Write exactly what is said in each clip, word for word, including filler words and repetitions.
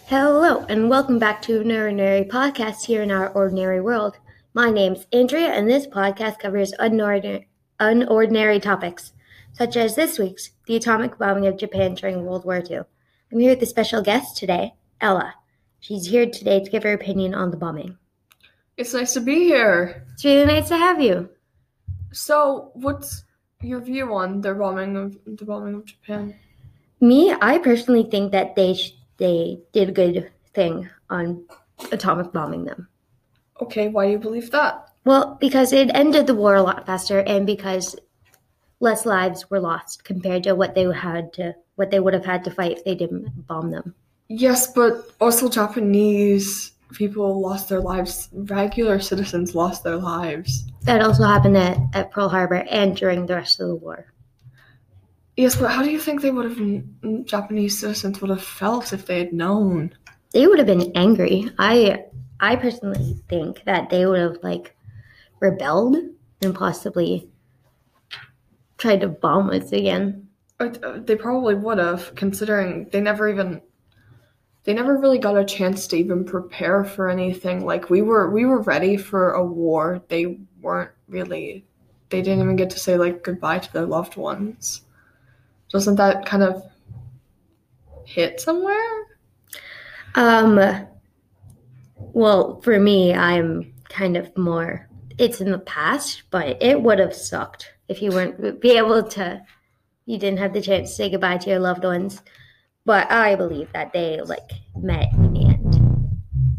Hello, and welcome back to an Ordinary Podcast here in our ordinary world. My name's Andrea, and this podcast covers unordinary, unordinary topics, such as this week's the atomic bombing of Japan during World War Two. I'm here with a special guest today, Ella. She's here today to give her opinion on the bombing. It's nice to be here. It's really nice to have you. So, what's your view on the bombing of the bombing of Japan? Me, I personally think that they sh- they did a good thing on atomic bombing them. Okay, why do you believe that? Well, because it ended the war a lot faster, and because less lives were lost compared to what they had to what they would have had to fight if they didn't bomb them. Yes, but also Japanese people lost their lives. Regular citizens lost their lives. That also happened at, at Pearl Harbor and during the rest of the war. Yes, but how do you think they would have Japanese citizens would have felt if they had known? They would have been angry. I I personally think that they would have like rebelled and possibly tried to bomb us again. They probably would have, considering they never even they never really got a chance to even prepare for anything. Like we were we were ready for a war. They weren't really. They didn't even get to say like goodbye to their loved ones. Doesn't that kind of hit somewhere? Um. Well, for me, I'm kind of more. It's in the past, but it would have sucked if you weren't be able to. You didn't have the chance to say goodbye to your loved ones. But I believe that they like met in the end.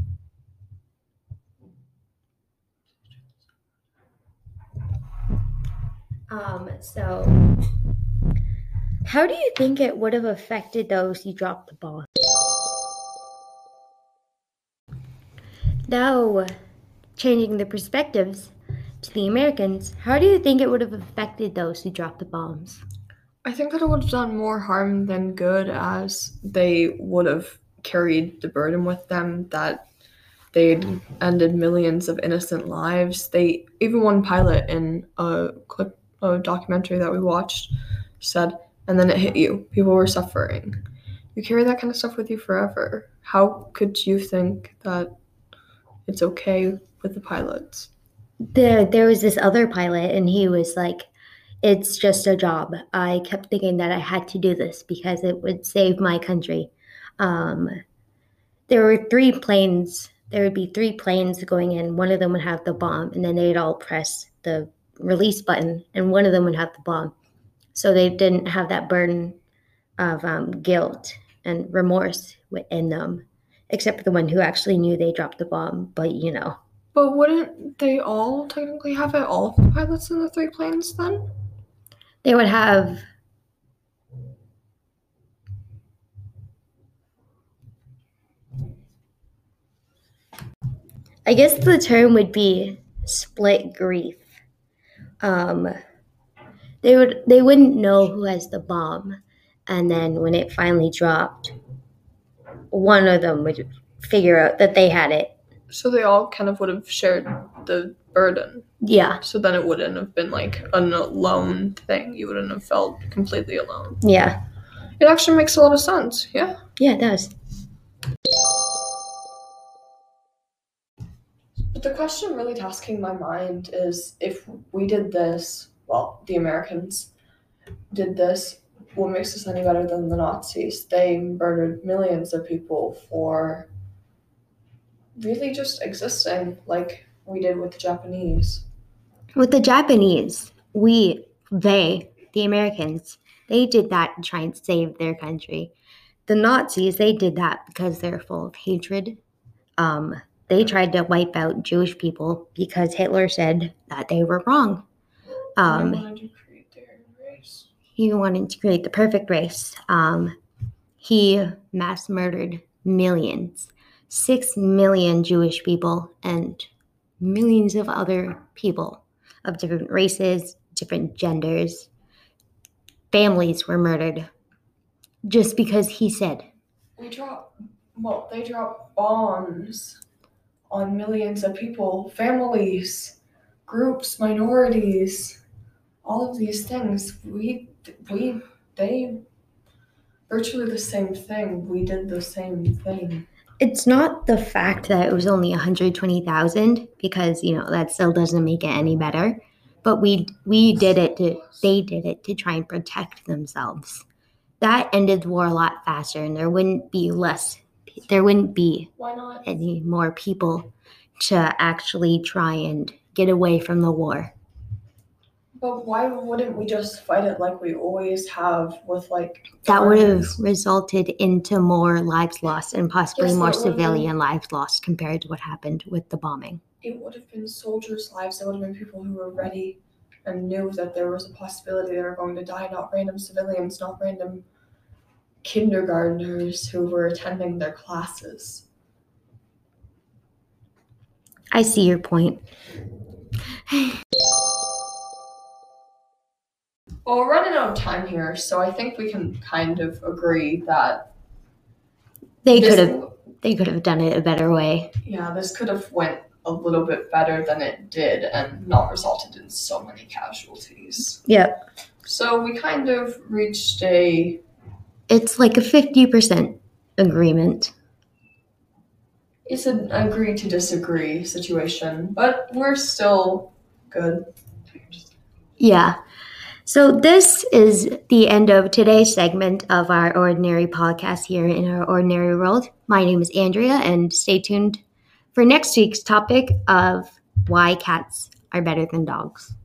Um. So. How do you think it would have affected those who dropped the bomb? Now, changing the perspectives to the Americans, how do you think it would have affected those who dropped the bombs? I think that it would have done more harm than good, as they would have carried the burden with them that they'd ended millions of innocent lives. They even one pilot in a clip, a documentary that we watched said, and then it hit you. People were suffering. You carry that kind of stuff with you forever. How could you think that it's okay with the pilots? There, there was this other pilot, and he was like, it's just a job. I kept thinking that I had to do this because it would save my country. Um, there were three planes. There would be three planes going in. One of them would have the bomb, and then they'd all press the release button, and one of them would have the bomb. So they didn't have that burden of um, guilt and remorse in them, except for the one who actually knew they dropped the bomb. But, you know. But wouldn't they all technically have it, all of the pilots in the three planes then? They would have... I guess the term would be split grief. Um... They would they wouldn't know who has the bomb, and then when it finally dropped, one of them would figure out that they had it. So they all kind of would have shared the burden. Yeah. So then it wouldn't have been like an alone thing. You wouldn't have felt completely alone. Yeah. It actually makes a lot of sense. Yeah. Yeah, it does. But the question really tasking my mind is, if we did this, well, the Americans did this, what makes us any better than the Nazis? They murdered millions of people for really just existing, like we did with the Japanese. With the Japanese, we, they, the Americans, they did that to try and save their country. The Nazis, they did that because they're full of hatred. Um, they tried to wipe out Jewish people because Hitler said that they were wrong. Um, he wanted to create their race. He wanted to create the perfect race. Um, he mass murdered millions, six million Jewish people, and millions of other people of different races, different genders. Families were murdered just because he said. We drop, well, they drop bombs on millions of people, families, groups, minorities. All of these things, we, we, they, virtually the same thing. We did the same thing. it's not the fact that it was only one hundred twenty thousand, because, you know, that still doesn't make it any better. But we we did it to they did it to try and protect themselves. That ended the war a lot faster, and there wouldn't be less there wouldn't be Why not? any more people to actually try and get away from the war. But why wouldn't we just fight it like we always have with, like, That would have armies? resulted into more lives lost and possibly Yes, more it would have been- civilian lives lost compared to what happened with the bombing. It would have been soldiers' lives. It would have been people who were ready and knew that there was a possibility they were going to die, not random civilians, not random kindergartners who were attending their classes. I see your point. Well, we're running out of time here, so I think we can kind of agree that They this- could have they could have done it a better way. yeah, this could have went a little bit better than it did and not resulted in so many casualties. Yep. So we kind of reached a It's like a fifty percent agreement. it's an agree to disagree situation, but we're still good. Yeah. So this is the end of today's segment of our Ordinary podcast here in our Ordinary World. My name is Andrea, and stay tuned for next week's topic of why cats are better than dogs.